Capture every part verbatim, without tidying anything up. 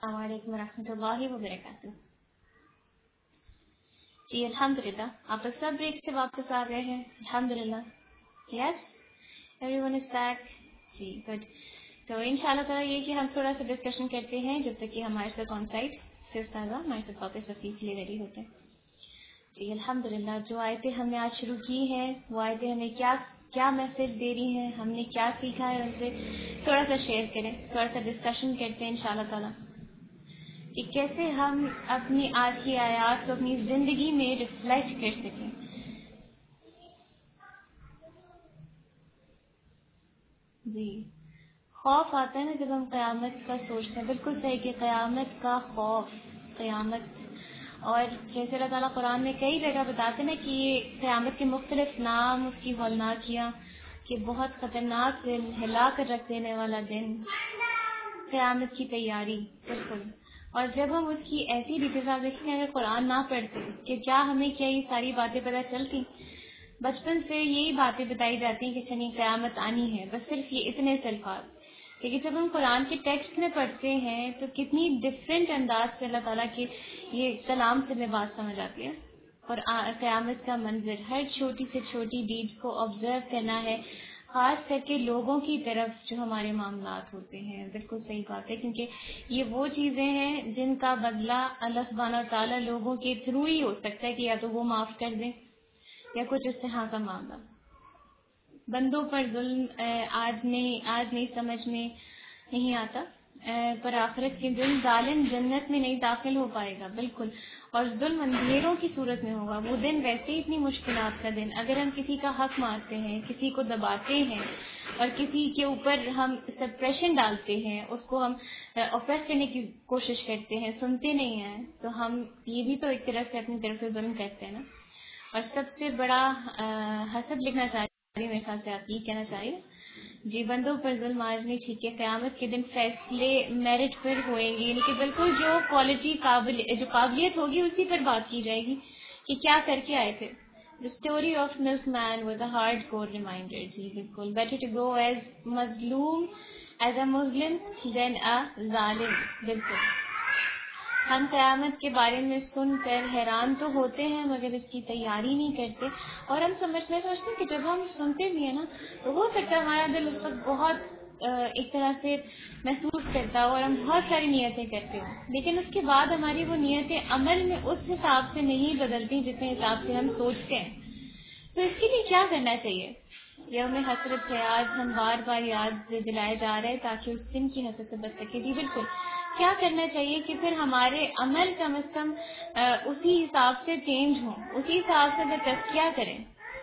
السلام علیکم ورحمۃ اللہ وبرکاتہ. جی الحمدللہ آپ سب بریک سے واپس آ گئے ہیں. الحمدللہ. Yes everyone is back. جی گڈ. تو ان شاء اللہ تعالیٰ یہ کہ ہم تھوڑا سا ڈسکشن کرتے ہیں جب تک کہ ہمارے ساتھ آن سائٹ سے استاذہ ہمارے ساتھ واپس رسیف کے لیے ریڈی ہوتے ہیں. جی الحمدللہ. جو آیتیں ہم نے آج شروع کی ہیں وہ آیتیں ہمیں کیا کیا میسج دے رہی ہیں, ہم نے کیا سیکھا ہے, ان سے تھوڑا سا شیئر کریں, تھوڑا سا ڈسکشن کرتے ہیں ان شاء اللہ تعالیٰ کہ کیسے ہم اپنی آج کی آیات کو اپنی زندگی میں ریفلیکٹ کر سکیں. جی خوف آتا ہے نا جب ہم قیامت کا سوچتے ہیں. بالکل صحیح کہ قیامت کا خوف, قیامت, اور جیسے اللہ تعالیٰ قرآن میں کئی جگہ بتاتے ہیں نا کہ یہ قیامت کے مختلف نام, اس کی ہولناکیاں, کہ بہت خطرناک دن, ہلا کر رکھ دینے والا دن, قیامت کی تیاری. بالکل. اور جب ہم اس کی ایسی ڈیٹیلز آپ دیکھیں اگر قرآن نہ پڑھتے کہ کیا ہمیں کیا یہ ساری باتیں پتہ چلتی. بچپن سے یہی باتیں بتائی جاتی ہیں کہ چلیے قیامت آنی ہے, بس صرف یہ اتنے سے الفاظ. لیکن جب ہم قرآن کے ٹیکسٹ میں پڑھتے ہیں تو کتنی ڈفرینٹ انداز سے اللہ تعالیٰ کے یہ کلام سے میں بات سمجھ آتی ہے. اور قیامت کا منظر, ہر چھوٹی سے چھوٹی ڈیڈز کو آبزرو کرنا ہے, خاص کر کے لوگوں کی طرف جو ہمارے معاملات ہوتے ہیں. بالکل صحیح بات ہے, کیونکہ یہ وہ چیزیں ہیں جن کا بدلہ اللہ سبحانہ تعالیٰ لوگوں کے تھرو ہی ہو سکتا ہے, کہ یا تو وہ معاف کر دیں یا کچھ اس طرح کا معاملہ. بندوں پر ظلم آج نہیں آج نہیں سمجھ میں نہیں آتا, پر آخرت کے دن ظالم جنت میں نہیں داخل ہو پائے گا. بالکل. اور ظلم اندھیروں کی صورت میں ہوگا. وہ دن ویسے ہی اتنی مشکلات کا دن, اگر ہم کسی کا حق مارتے ہیں, کسی کو دباتے ہیں اور کسی کے اوپر ہم سپریشن ڈالتے ہیں, اس کو ہم اوپریس کرنے کی کوشش کرتے ہیں, سنتے نہیں ہیں, تو ہم یہ بھی تو ایک طرح سے اپنی طرف سے ظلم کرتے ہیں نا. اور سب سے بڑا حسد لکھنا چاہیے میرے خیال سے, آپ یہ کہنا چاہیے. جی بندوں پر ظلم آج نہیں ٹھیک ہے, قیامت کے دن فیصلے میرٹ پر ہوئیں گے, یعنی کہ بالکل جو کوالٹی قابل جو قابلیت ہوگی اسی پر بات کی جائے گی کہ کیا کر کے آئے تھے. The story of milkman was a hardcore reminder. جی بالکل. Better to go as مظلوم as a Muslim than a ظالم. بالکل. ہم قیامت کے بارے میں سن کر حیران تو ہوتے ہیں مگر اس کی تیاری نہیں کرتے, اور ہم سمجھتے سوچتے ہیں کہ جب ہم سنتے بھی ہیں نا تو ہو سکتا ہے ہمارا دل اس وقت بہت ایک طرح سے محسوس کرتا ہو اور ہم بہت ساری نیتیں کرتے ہوں, لیکن اس کے بعد ہماری وہ نیتیں عمل میں اس حساب سے نہیں بدلتی جتنے حساب سے ہم سوچتے ہیں. تو اس کے لیے کیا کرنا چاہیے؟ یوم حسرت ہے آج, ہم بار بار یاد دلائے جا رہے ہیں تاکہ اس دن کی حسرت سے بچ سکے. جی بالکل. کیا کرنا چاہیے کہ پھر ہمارے عمل کم از کم اسی حساب سے چینج ہوں, اسی حساب سے وہ تزکیہ کریں.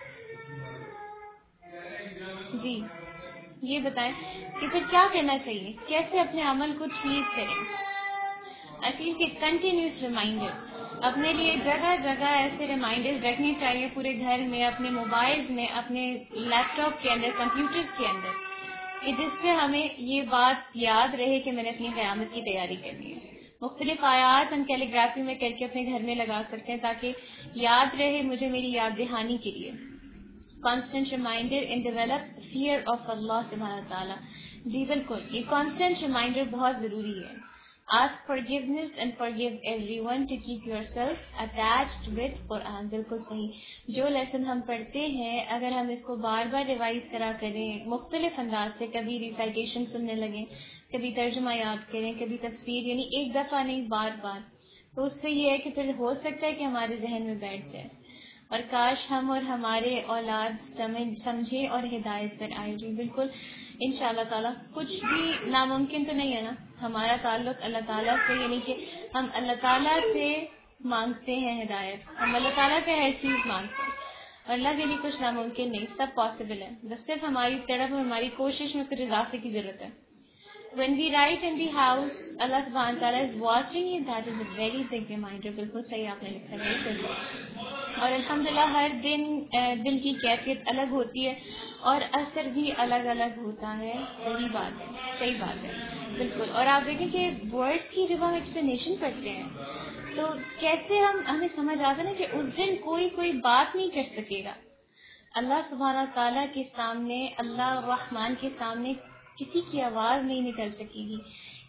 جی یہ بتائیں کہ پھر کیا کرنا چاہیے, کیسے اپنے عمل کو ٹھیک کریں. اصل کے کنٹینیوس ریمائنڈر, اپنے لیے جگہ جگہ ایسے ریمائنڈرز رکھنی چاہیے پورے گھر میں, اپنے موبائلز میں, اپنے لیپ ٹاپ کے اندر, کمپیوٹرز کے اندر, کہ جس سے ہمیں یہ بات یاد رہے کہ میں نے اپنی قیامت کی تیاری کرنی ہے. مختلف آیات ہم کیلیگرافی میں کر کے اپنے گھر میں لگا سکتے ہیں تاکہ یاد رہے مجھے میری یاد دہانی کے لیے. Constant reminder and develop fear of Allah سبحانہ تعالیٰ. جی بالکل, یہ کانسٹنٹ ریمائنڈر بہت ضروری ہے. Ask forgiveness and forgive everyone to keep yourself attached with Quran. بالکل صحیح. جو لیسن ہم پڑھتے ہیں اگر ہم اس کو بار بار ریوائز کرا کریں مختلف انداز سے, کبھی ریسائٹیشن سننے لگیں, کبھی ترجمہ یاد کریں, کبھی تفسیر, یعنی ایک دفعہ نہیں بار بار, تو اس سے یہ ہے کہ پھر ہو سکتا ہے کہ ہمارے ذہن میں بیٹھ جائے. اور کاش ہم اور ہمارے اولاد سمجھے اور ہدایت پر آئے. جی بالکل ان شاء اللہ تعالیٰ. کچھ بھی ناممکن تو نہیں ہے نا. ہمارا تعلق اللہ تعالیٰ سے, یعنی کہ ہم اللہ تعالیٰ سے مانگتے ہیں ہدایت, ہم اللہ تعالیٰ سے ہر چیز مانگتے ہیں, اور اللہ کے لیے کچھ ناممکن نہیں, سب پاسبل ہے, بس صرف ہماری طرف ہماری کوشش میں کچھ اضافے کی ضرورت ہے. When we write in the house, Allah subhanahu wa ta'ala is watching you. That is a very big reminder. بالکل صحیح آپ نے لکھا ہے, بالکل. اور الحمدللہ ہر دن دل کی کیفیت الگ ہوتی ہے اور اثر بھی الگ الگ ہوتا ہے. صحیح بات ہے, صحیح بات ہے, بالکل. اور آپ دیکھیں کہ ورڈز کی جب ہم ایکسپلینیشن پڑھتے ہیں تو کیسے ہم ہمیں سمجھ آتا نا کہ اس دن کوئی کوئی بات نہیں کر سکے گا. اللہ سبحانہ تعالیٰ کے سامنے, اللہ الرحمن کے سامنے کسی کی آواز نہیں نکل سکے گی,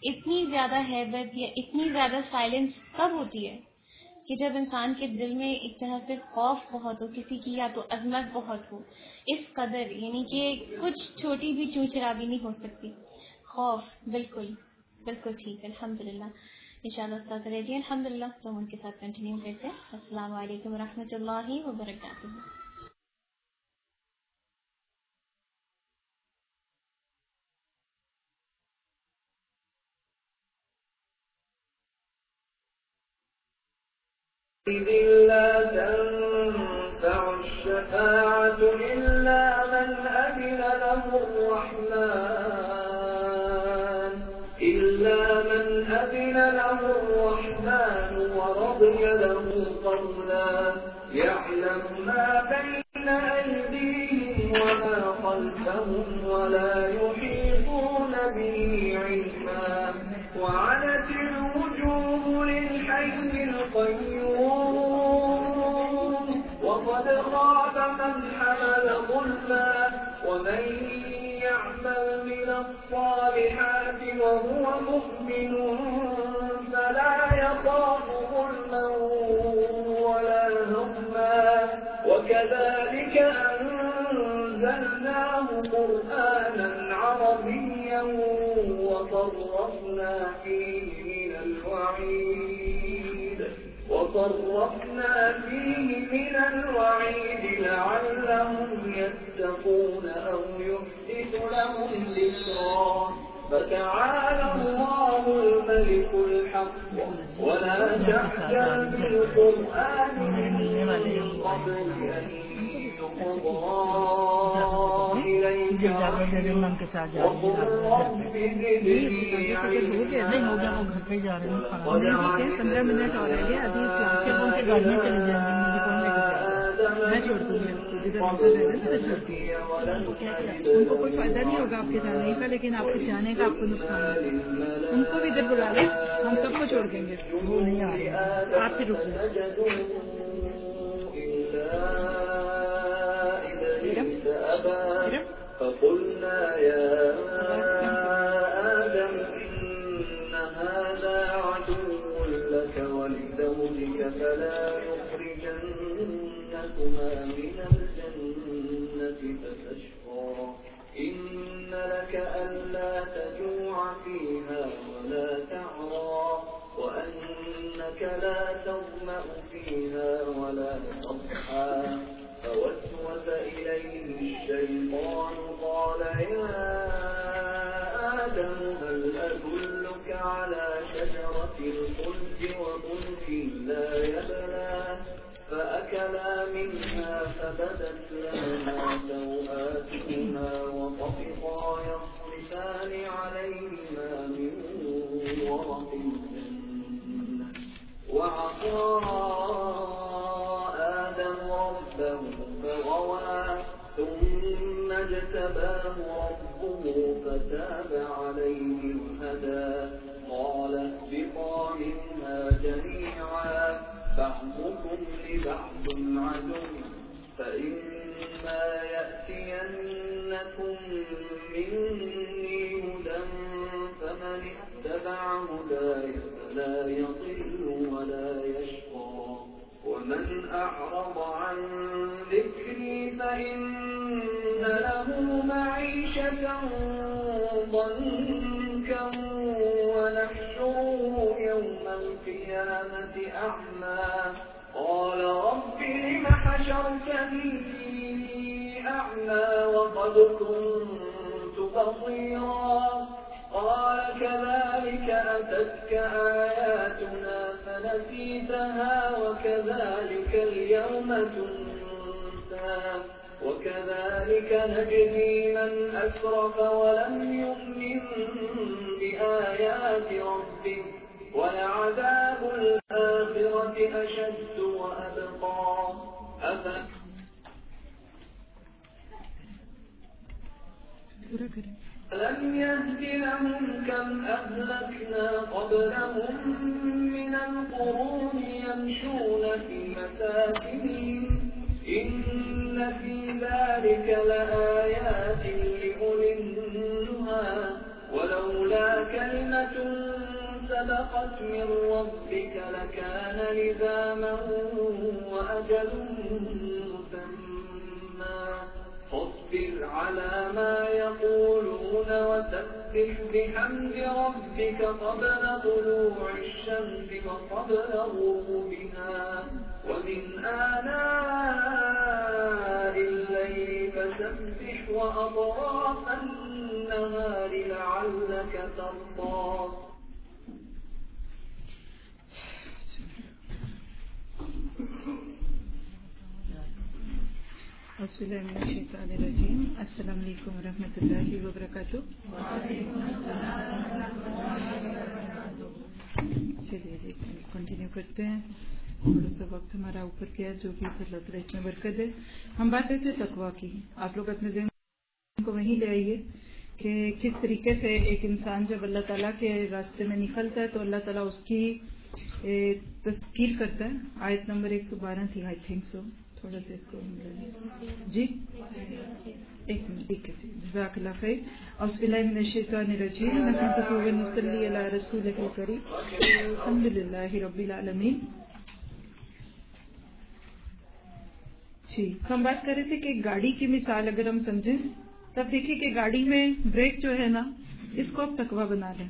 इतनी ज्यादा हैबत या इतनी ज्यादा साइलेंस कब होती है कि जब इंसान के दिल में एक तरह से खौफ बहुत हो किसी की, या तो अजमत बहुत हो इस कदर, यानी कि कुछ छोटी भी चूं चरागी नहीं हो सकती। खौफ, बिल्कुल बिल्कुल ठीक है। अल्हम्दुलिल्लाह, इंशाअल्लाह उस्ताद रेडी है अल्हम्दुलिल्लाह, तो हम उनके साथ कंटिन्यू करते हैं। अस्सलाम वालेकुम रहमतुल्लाहि व बरकातुहू। لا تنفع الشفاعة إلا من أذن له الرحمن إلا من أذن له الرحمن ورضي له قولا يعلم ما بين أيديهم وما خلفهم ولا يحيطون به علما وعنت الوجوه للحي القيوم وقد خاب من حمل ظلما ومن يعمل من الصالحات وهو مؤمن فلا يخاف ظلما ولا هضما وكذلك أنزلناه قرآنا عربيا وصرفنا فيه من الوعيد وصرفنا فيه من الوعيد لعلهم يتقون أو يحدث لهم ذكرا فتعالى الله الملك الحق ولا تحزن بالقرآن من قبل أن يقضى إليك وقل رب زدني علما पंद्रह मिनट और रह गए, अभी से वो उनके घर में चले जाएंगे, मैं छोड़ दूंगी आपको, जिधर उनका घर है ना छोड़ती है। उनको कोई फायदा नहीं होगा आपके जाने का, लेकिन आपके जाने का आपको नुकसान है। उनको भी इधर बुला लें, हम सबको छोड़ देंगे, वो नहीं आ रहे, आप ही रुक जाए। فقلنا يا آدم إن هذا عدو لك ولزوجك فلا يخرجنكما من الجنة فتشقى إن لك ألا تجوع فيها ولا تعرى وأنك لا تظمأ فيها ولا تضحى فوسوس إليه الشيطان قال يا آدم هل أدلك على شجرة الخلد وملك لا يبلى فأكلا منها فبدت لهما سوآتهما وطفقا يخصفان عليهما من ورق الجنة وعصى آدم ربه فغوى ثم اجتباه ربه فتاب عليه وهدى قال اهبطا منها جميعا بعضكم لبعض عدو فإما يأتينكم مني هدى فمن اتبع هداي فلا يضل ولا يشقى ومن أعرض عن ذكري فإن له معيشة ضنكا ونحشره يوم القيامة أعمى قال رب لم حشرتني أعمى وقد كنت بصيرا قال كذلك أتتك آياتنا فنسيتها وكذلك اليوم تنسى وكذلك نجزي من أسرف ولم يؤمن بآيات ربه ولعذاب الآخرة أشد وأبقى أفا لم يهد لهم كم أهلكنا قبلهم من القرون يمشون في مساكنهم إن في ذلك لآيات لأولي النهى ولولا كلمة سبقت من ربك لكان لزاما وأجل مسمى فاصبر على ما يقولون وسبح بحمد ربك قبل طلوع الشمس وقبل غروبها ومن آناء الليل فسبح وأطراف النهار لعلك ترضى. السلام علیکم ورحمۃ اللہ وبرکاتہ. چلیے جی کنٹینیو کرتے ہیں. تھوڑا سا وقت ہمارا اوپر کیا جو کہ اللہ تعالیٰ اس میں برکت ہے. ہم بات کرتے ہیں تقویٰ کی. آپ لوگ اپنے ذہن کو وہیں لے آئیے کہ کس طریقے سے ایک انسان جب اللہ تعالیٰ کے راستے میں نکلتا ہے تو اللہ تعالیٰ اس کی تذکیر کرتا ہے. آیت نمبر ایک سو بارہ تھی آئی تھنک سو. تھوڑا سا اس کو جی ایک منٹ ٹھیک ہے جی جزاک اللہ خیر. اعوذ باللہ من الشیطان الرجیم نحمدہ و نصلی علی رسولہ الکریم الحمد للہ رب العالمین. جی ہم بات کر رہے تھے کہ گاڑی کی مثال اگر ہم سمجھیں تب دیکھیے کہ گاڑی میں بریک جو ہے نا اس کو آپ تقویٰ بنا لیں.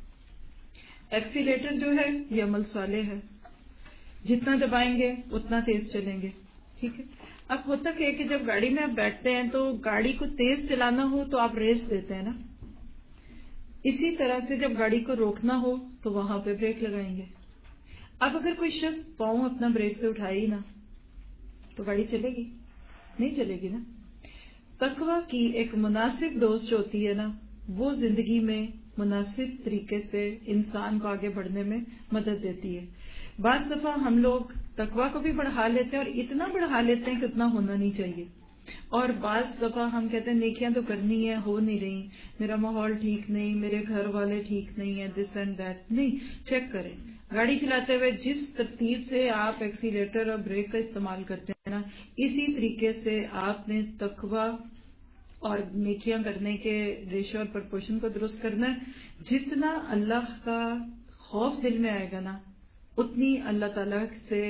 ایکسیلیٹر جو ہے یہ عمل صالح ہے. جتنا دبائیں گے اتنا تیز چلیں گے. ٹھیک ہے. اب ہوتا کیا ہے کہ جب گاڑی میں آپ بیٹھتے ہیں تو گاڑی کو تیز چلانا ہو تو آپ ریس دیتے ہیں نا. اسی طرح سے جب گاڑی کو روکنا ہو تو وہاں پہ بریک لگائیں گے. اب اگر کوئی شخص پاؤں اپنا بریک سے اٹھائے ہی نا تو گاڑی چلے گی نہیں چلے گی نا. تقویٰ کی ایک مناسب ڈوز جو ہوتی ہے نا وہ زندگی میں مناسب طریقے سے انسان کو آگے بڑھنے میں مدد دیتی ہے. بعض دفعہ ہم لوگ تقویٰ کو بھی بڑھا لیتے ہیں اور اتنا بڑھا لیتے ہیں کہ اتنا ہونا نہیں چاہیے. اور بعض دفعہ ہم کہتے ہیں نیکیاں تو کرنی ہے ہو نہیں رہی, میرا ماحول ٹھیک نہیں, میرے گھر والے ٹھیک نہیں ہیں, دس اینڈ دیٹ. نہیں, چیک کریں گاڑی چلاتے ہوئے جس ترتیب سے آپ ایکسیلیٹر اور بریک کا استعمال کرتے ہیں نا اسی طریقے سے آپ نے تقویٰ اور نیکیاں کرنے کے ریشو اور پرپورشن کو درست کرنا ہے. جتنا اللہ کا خوف دل میں آئے گا نا اتنی اللہ تعالیٰ سے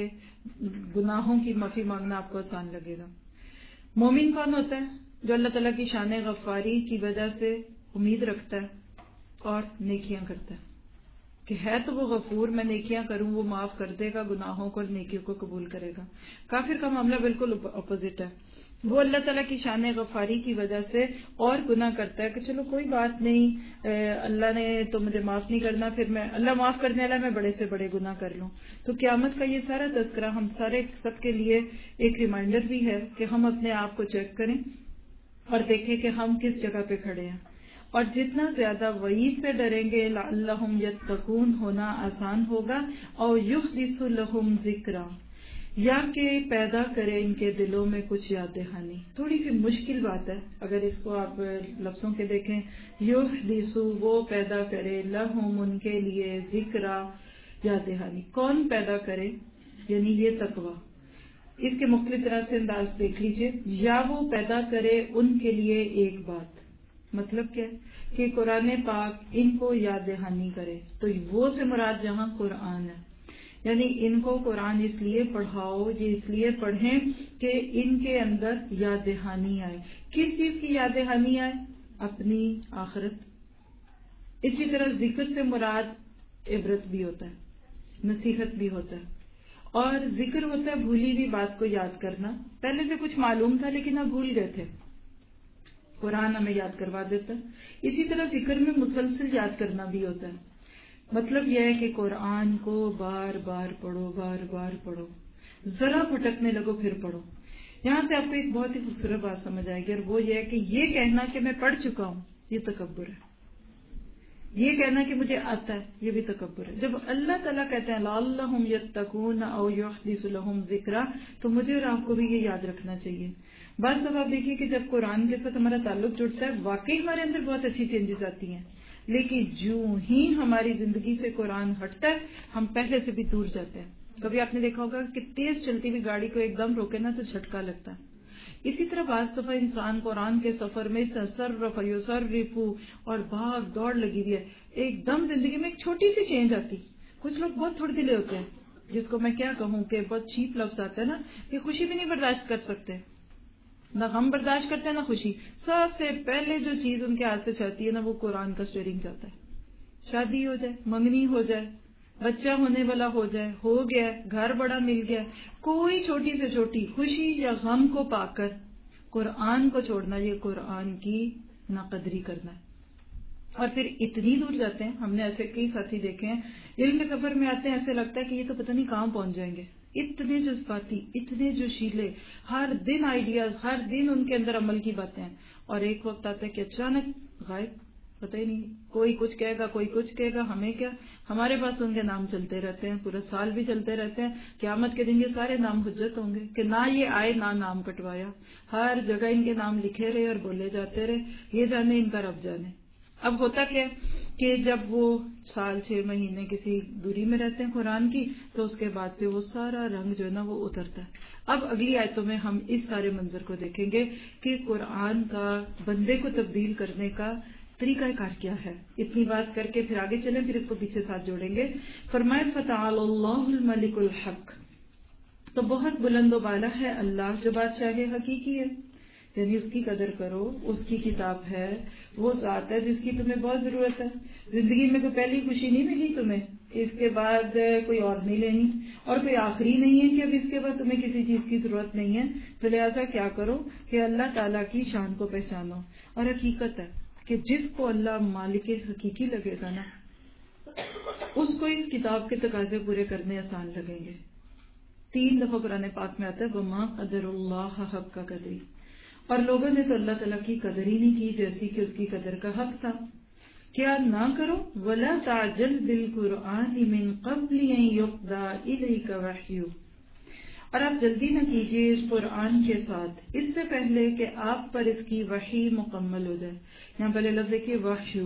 گناہوں کی معافی مانگنا آپ کو آسان لگے گا. مومن کون ہوتا ہے؟ جو اللہ تعالیٰ کی شان غفاری کی وجہ سے امید رکھتا ہے اور نیکیاں کرتا ہے کہ ہے تو وہ غفور, میں نیکیاں کروں وہ معاف کر دے گا گناہوں کو اور نیکیوں کو قبول کرے گا. کافر کا معاملہ بالکل اپوزٹ ہے. وہ اللہ تعالیٰ کی شان غفاری کی وجہ سے اور گناہ کرتا ہے کہ چلو کوئی بات نہیں, اللہ نے تو مجھے معاف نہیں کرنا, پھر میں اللہ معاف کرنے والا میں بڑے سے بڑے گناہ کر لوں. تو قیامت کا یہ سارا تذکرہ ہم سارے سب کے لیے ایک ریمائنڈر بھی ہے کہ ہم اپنے آپ کو چیک کریں اور دیکھیں کہ ہم کس جگہ پہ کھڑے ہیں. اور جتنا زیادہ وعید سے ڈریں گے لعلہم یتقون ہونا آسان ہوگا. اور یحدث لہم ذکرا یا کہ پیدا کرے ان کے دلوں میں کچھ یاد دہانی. تھوڑی سی مشکل بات ہے اگر اس کو آپ لفظوں کے دیکھیں. یحدث وہ پیدا کرے, لہم ان کے لیے, ذکرا یاد دہانی. کون پیدا کرے؟ یعنی یہ تقویٰ. اس کے مختلف طرح سے انداز دیکھ لیجئے. یا وہ پیدا کرے ان کے لیے ایک بات, مطلب کیا ہے کہ قرآن پاک ان کو یاد دہانی کرے. تو وہ سے مراد جہاں قرآن ہے, یعنی ان کو قرآن اس لیے پڑھاؤ, یہ اس لیے پڑھیں کہ ان کے اندر یاد دہانی آئے. کس چیز کی یاد دہانی آئے؟ اپنی آخرت. اسی طرح ذکر سے مراد عبرت بھی ہوتا ہے, نصیحت بھی ہوتا ہے, اور ذکر ہوتا ہے بھولی ہوئی بات کو یاد کرنا. پہلے سے کچھ معلوم تھا لیکن اب بھول گئے تھے, قرآن ہمیں یاد کروا دیتا ہے. اسی طرح ذکر میں مسلسل یاد کرنا بھی ہوتا ہے. مطلب یہ ہے کہ قرآن کو بار بار پڑھو, بار بار پڑھو, ذرا بھٹکنے لگو پھر پڑھو. یہاں سے آپ کو ایک بہت ہی خوبصورت بات سمجھ آئے گی, اور وہ یہ ہے کہ یہ کہنا کہ میں پڑھ چکا ہوں یہ تکبر ہے. یہ کہنا کہ مجھے آتا ہے یہ بھی تکبر ہے. جب اللہ تعالیٰ کہتے ہیں لعلہم یتقون او یحدث لہم ذکرا تو مجھے اور آپ کو بھی یہ یاد رکھنا چاہیے. بعض دفعہ آپ دیکھیے کہ جب قرآن کے ساتھ ہمارا تعلق جڑتا ہے واقعی ہمارے اندر بہت اچھی چینجز آتی ہیں, لیکن جو ہی ہماری زندگی سے قرآن ہٹتا ہے ہم پہلے سے بھی دور جاتے ہیں. کبھی آپ نے دیکھا ہوگا کہ تیز چلتی ہوئی گاڑی کو ایک دم روکے نا تو جھٹکا لگتا ہے, اسی طرح بعض دفعہ انسان قرآن کے سفر میں سرف یصرف اور بھاگ دوڑ لگی ہوئی ہے، ایک دم زندگی میں ایک چھوٹی سی چینج آتی. کچھ لوگ بہت تھوڑے دلے ہوتے ہیں، جس کو میں کیا کہوں کہ بہت چیپ لفظ آتا ہے نا، کہ خوشی بھی نہیں برداشت کر سکتے، نہ غم برداشت کرتے ہیں نہ خوشی. سب سے پہلے جو چیز ان کے ہاتھ سے چاہتی ہے نا، وہ قرآن کا اسٹیئرنگ چاہتا ہے. شادی ہو جائے، منگنی ہو جائے، بچہ ہونے والا ہو جائے، ہو گیا، گھر بڑا مل گیا، کوئی چھوٹی سے چھوٹی خوشی یا غم کو پا کر قرآن کو چھوڑنا، یہ قرآن کی ناقدری کرنا ہے. اور پھر اتنی دور جاتے ہیں، ہم نے ایسے کئی ساتھی دیکھے ہیں، علم کے سفر میں آتے ہیں، ایسے لگتا ہے کہ یہ تو پتہ نہیں کہاں پہنچ جائیں گے. اتنے جذباتی، اتنے جوشیلے، ہر دن آئیڈیاز، ہر دن ان کے اندر عمل کی باتیں ہیں. اور ایک وقت آتا ہے کہ اچانک غائب، پتہ ہی نہیں، کوئی کچھ کہے گا، کوئی کچھ کہے گا، ہمیں کیا. ہمارے پاس ان کے نام چلتے رہتے ہیں، پورا سال بھی چلتے رہتے ہیں. قیامت کے دن یہ سارے نام حجت ہوں گے کہ نہ یہ آئے نہ نام کٹوایا، ہر جگہ ان کے نام لکھے رہے اور بولے جاتے رہے. یہ جانے ان کا رب جانے. اب ہوتا کیا کہ جب وہ سال چھ مہینے کسی دوری میں رہتے ہیں قرآن کی، تو اس کے بعد پہ وہ سارا رنگ جو ہے نا وہ اترتا ہے. اب اگلی آیتوں میں ہم اس سارے منظر کو دیکھیں گے کہ قرآن کا بندے کو تبدیل کرنے کا طریقہ کار کیا ہے. اتنی بات کر کے پھر آگے چلیں، پھر اس کو پیچھے ساتھ جوڑیں گے. فرمائے فتعالی اللہ الملک الحق، تو بہت بلند و بالا ہے اللہ جو بادشاہ حقیقی ہے. یعنی اس کی قدر کرو، اس کی کتاب ہے، وہ ذات ہے جس کی تمہیں بہت ضرورت ہے. زندگی میں کوئی پہلی خوشی نہیں ملی تمہیں کہ اس کے بعد کوئی اور نہیں لینی، اور کوئی آخری نہیں ہے کہ اب اس کے بعد تمہیں کسی چیز کی ضرورت نہیں ہے. تو لہٰذا کیا کرو کہ اللہ تعالیٰ کی شان کو پہچانو. اور حقیقت ہے کہ جس کو اللہ مالک حقیقی لگے گا نا، اس کو اس کتاب کے تقاضے پورے کرنے آسان لگیں گے. تین دفعہ قرآن پاک میں آتا ہے وما قدر اللہ حق کا قدری، اور لوگوں نے تو اللہ تعالیٰ کی قدر ہی نہیں کی جیسی کہ اس کی قدر کا حق تھا. کیا نہ کرو ولا تعجل بالقرآن من قبل ان یقضی الیک وحیہ، اور آپ جلدی نہ کیجیے اس قرآن کے ساتھ اس سے پہلے کہ آپ پر اس کی وحی مکمل ہو جائے. یہاں پہلے لفظ ہے کہ وحی،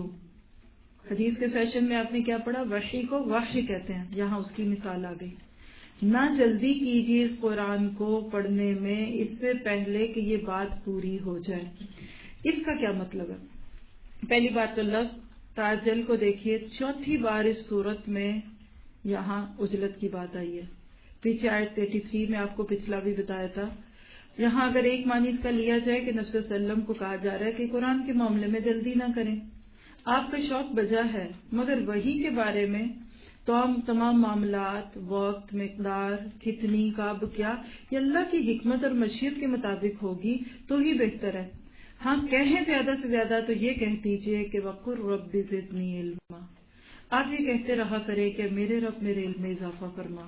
حدیث کے سیشن میں آپ نے کیا پڑھا؟ وحی کو وحی کہتے ہیں. یہاں اس کی مثال آ گئی. نہ جلدی کیجیے اس قرآن کو پڑھنے میں اس سے پہلے کہ یہ بات پوری ہو جائے. اس کا کیا مطلب ہے؟ پہلی بات تو لفظ تعجل کو دیکھیے، چوتھی بار اس صورت میں یہاں عجلت کی بات آئی ہے. پیچھے آیت تینتیس میں آپ کو پچھلا بھی بتایا تھا. یہاں اگر ایک معنی اس کا لیا جائے کہ نبی صلی اللہ علیہ وسلم کو کہا جا رہا ہے کہ قرآن کے معاملے میں جلدی نہ کریں، آپ کا شوق بجا ہے، مگر وحی کے بارے میں تو ہم تمام معاملات، وقت، مقدار، کتنی، کب، کیا، یہ اللہ کی حکمت اور مشیت کے مطابق ہوگی تو ہی بہتر ہے. ہاں کہیں زیادہ سے زیادہ تو یہ کہہ دیجئے کہ وقر رب زدنی علما، آپ یہ کہتے رہا کرے کہ میرے رب میرے علم میں اضافہ فرما.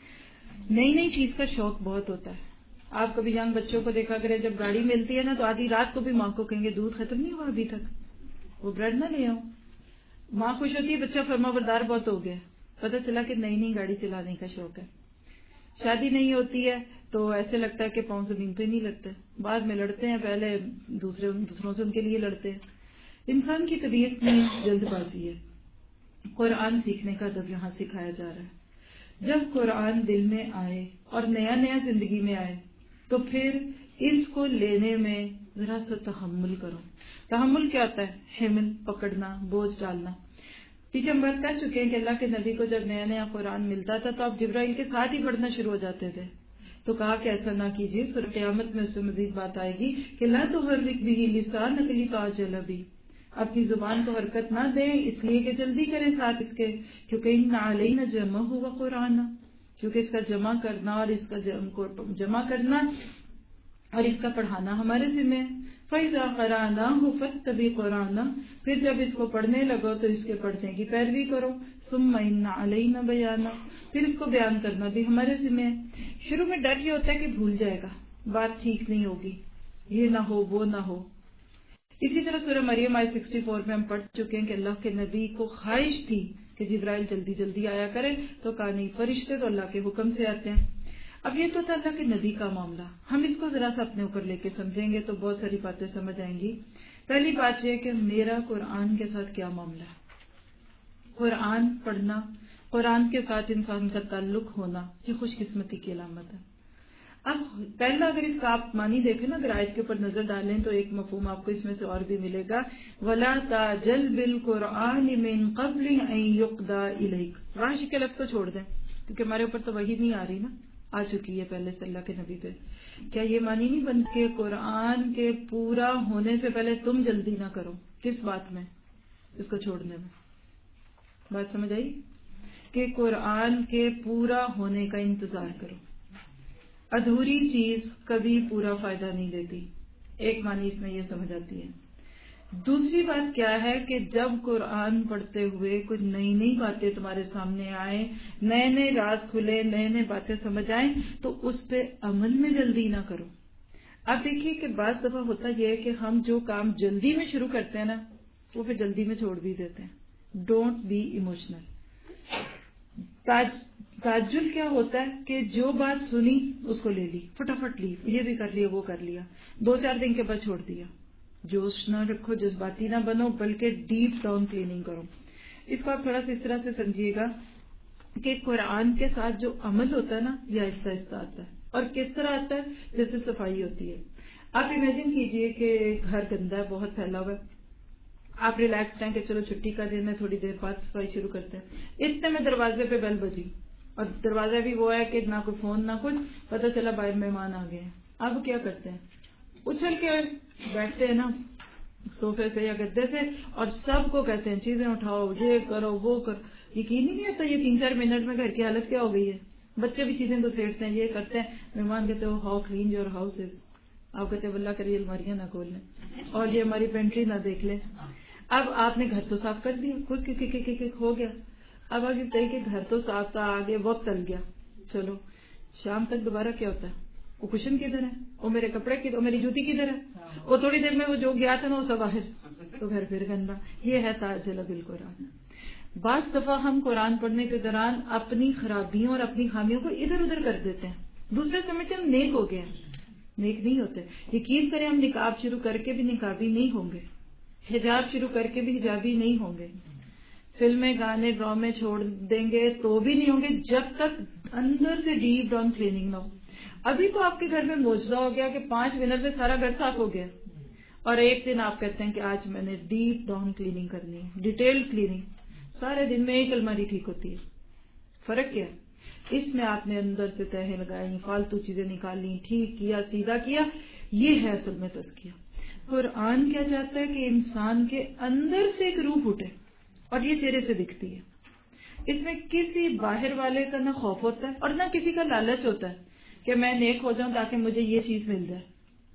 نئی نئی چیز کا شوق بہت ہوتا ہے. آپ کبھی ینگ بچوں کو دیکھا کرے، جب گاڑی ملتی ہے نا تو آدھی رات کو بھی ماں کو کہیں گے دودھ ختم نہیں ہوا ابھی تک، وہ بریڈ نہ لے آؤ. ماں خوش ہوتی ہے بچہ فرما بردار بہت ہو گیا، پتہ چلا کہ نئی نئی گاڑی چلانے کا شوق ہے. شادی نہیں ہوتی ہے تو ایسے لگتا ہے کہ پاؤں زمین پہ نہیں لگتے، بعد میں لڑتے ہیں، پہلے دوسرے دوسروں سے ان کے لیے لڑتے ہیں. انسان کی طبیعت میں جلد بازی ہے. قرآن سیکھنے کا ادب یہاں سکھایا جا رہا ہے. جب قرآن دل میں آئے اور نیا نیا زندگی میں آئے تو پھر اس کو لینے میں ذرا سا تحمل کرو. تحمل کیا ہوتا ہے؟ حمل، پکڑنا، بوجھ ڈالنا. پیچھے ہم بات کر چکے ہیں کہ اللہ کے نبی کو جب نیا نیا قرآن ملتا تھا تو آپ جبرائیل کے ساتھ ہی پڑھنا شروع ہو جاتے تھے. تو کہا کہ ایسا نہ کیجیے، سورہ قیامت میں اس سے مزید بات آئے گی کہ لا تحرک بہ لسانک لتعجل بہ، اپنی زبان کو حرکت نہ دیں اس لیے کہ جلدی کریں ساتھ اس کے، کیونکہ ان علینا جمعہ و قرآن، کیونکہ اس کا جمع کرنا اور اس کا جمع کرنا اور اس کا پڑھانا ہمارے ذمہ ہے. فَإِذَا قَرَأْنَاهُ فَاتَّبِعْ قُرْآنَهُ، پھر جب اس کو پڑھنے لگو تو اس کے پڑھنے کی پیروی کرو. ثُمَّ إِنَّ عَلَيْنَا بَيَانَهُ، پھر اس کو بیان کرنا بھی ہمارے ذمہ ہے. شروع میں ڈر یہ ہوتا ہے کہ بھول جائے گا، بات ٹھیک نہیں ہوگی، یہ نہ ہو وہ نہ ہو. اسی طرح سورہ مریم آیت چوالیس میں ہم پڑھ چکے ہیں کہ اللہ کے نبی کو خواہش تھی کہ جبرائیل جلدی جلدی آیا کرے، تو کہا نہیں، فرشتے تو اللہ کے حکم سے آتے ہیں. اب یہ تو تھا اللہ کے نبی کا معاملہ. ہم اس کو ذرا سا اپنے اوپر لے کے سمجھیں گے تو بہت ساری باتیں سمجھ آئیں گی. پہلی بات یہ کہ میرا قرآن کے ساتھ کیا معاملہ ہے. قرآن پڑھنا، قرآن کے ساتھ انسان کا تعلق ہونا، یہ خوش قسمتی کی علامت ہے. اب پہلا اگر اس کا آپ معنی دیکھیں نا، اگر آیت کے اوپر نظر ڈالیں تو ایک مفہوم آپ کو اس میں سے اور بھی ملے گا، وَلَا تَعْجَلْ بِالْقُرْآنِ مِنْ قَبْلِ أَنْ يُقْضَى إِلَيْكَ. راش کے لفظ کو چھوڑ دیں کیونکہ ہمارے اوپر تو وحی نہیں آ رہی نا، آ چکی ہے پہلے سے اللہ کے نبی پہ. کیا یہ معنی نہیں بن کے قرآن کے پورا ہونے سے پہلے تم جلدی نہ کرو؟ کس بات میں؟ اس کو چھوڑنے میں. بات سمجھ آئی کہ قرآن کے پورا ہونے کا انتظار کرو. ادھوری چیز کبھی پورا فائدہ نہیں دیتی. ایک معنی اس میں یہ سمجھ آتی ہے. دوسری بات کیا ہے کہ جب قرآن پڑھتے ہوئے کچھ نئی نئی باتیں تمہارے سامنے آئیں، نئے نئے راز کھلے، نئے نئے باتیں سمجھ آئیں، تو اس پہ عمل میں جلدی نہ کرو. اب دیکھیے کہ بعض دفعہ ہوتا یہ ہے کہ ہم جو کام جلدی میں شروع کرتے ہیں نا، وہ پھر جلدی میں چھوڑ بھی دیتے ہیں. Don't be emotional. تعجل کیا ہوتا ہے کہ جو بات سنی اس کو لے لی، فٹافٹ لی، یہ بھی کر لیا وہ کر لیا، دو چار دن کے بعد چھوڑ دیا. جوش نہ رکھو، جذباتی نہ بنو، بلکہ ڈیپ ڈاؤن کلیننگ کرو. اس کو آپ تھوڑا سا اس طرح سے سمجھیے گا کہ قرآن کے ساتھ جو عمل ہوتا ہے نا، یہ آہستہ آہستہ آتا ہے. اور کس طرح آتا ہے؟ جیسے صفائی ہوتی ہے. آپ امیجن کیجئے کہ گھر گندا ہے، بہت پھیلا ہوا ہے، آپ ریلیکس ہیں کہ چلو چھٹی کا دن ہے، تھوڑی دیر بعد صفائی شروع کرتے ہیں. اتنے میں دروازے پہ بیل بجی، اور دروازہ بھی وہ ہے کہ نہ کوئی فون نہ کچھ، پتہ چلا باہر مہمان آ گئے ہیں. اب کیا کرتے ہیں؟ اچھل کے بیٹھتے ہیں نا صوفے سے یا گدے سے، اور سب کو کہتے ہیں چیزیں اٹھاؤ، یہ کرو وہ کرو. یقین ہی نہیں آتا یہ تین چار منٹ میں گھر کی حالت کیا ہو گئی ہے. بچے بھی چیزیں کو سیڑتے ہیں، یہ کرتے ہیں. مہمان کہتے ہو how clean your house is. آپ کہتے ہیں اللہ کریے الماریاں نہ کھول لیں اور یہ ہماری پینٹری نہ دیکھ لیں. اب آپ نے گھر تو صاف کر دیا، خود ہو گیا. اب آپ یہ بتائیے کہ گھر تو صاف تھا، آگے وقت ٹل گیا. چلو شام تک دوبارہ کیا ہوتا ہے؟ وہ کشن کدھر ہے، وہ میرے کپڑے کدھر، میری جوتی کدھر ہے، وہ تھوڑی دیر میں وہ جو گیا تھا نا وہ سب باہر، تو گھر پھر گندا. یہ ہے تعجل بالقرآن. بعض دفعہ ہم قرآن پڑھنے کے دوران اپنی خرابیوں اور اپنی خامیوں کو ادھر ادھر کر دیتے ہیں. دوسرے سمجھتے ہم نیک ہو گئے ہیں، نیک نہیں ہوتے. یقین کریں ہم نقاب شروع کر کے بھی نقابی نہیں ہوں گے، حجاب شروع کر کے بھی حجابی نہیں ہوں گے، فلمیں گانے ڈرامے چھوڑ دیں گے تو بھی نہیں ہوں گے، جب تک اندر سے ڈیپ ڈاؤن کلیننگ نہ ہو. ابھی تو آپ کے گھر میں معجزہ ہو گیا کہ پانچ منٹ میں سارا گھر صاف ہو گیا، اور ایک دن آپ کہتے ہیں کہ آج میں نے ڈیپ ڈاؤن کلیننگ کرنی ہے، ڈیٹیل کلیننگ. سارے دن میں ایک الماری ٹھیک ہوتی ہے. فرق کیا ہے؟ اس میں آپ نے اندر سے تہیں لگائی، فالتو چیزیں نکالی، ٹھیک کیا، سیدھا کیا. یہ ہے اصل میں تزکیہ. قرآن کیا چاہتا ہے کہ انسان کے اندر سے ایک روح اٹھے، اور یہ چہرے سے دکھتی ہے. اس میں کسی باہر والے کا نہ خوف ہوتا ہے اور نہ کسی کا لالچ ہوتا ہے کہ میں نیک ہو جاؤں تاکہ مجھے یہ چیز مل جائے.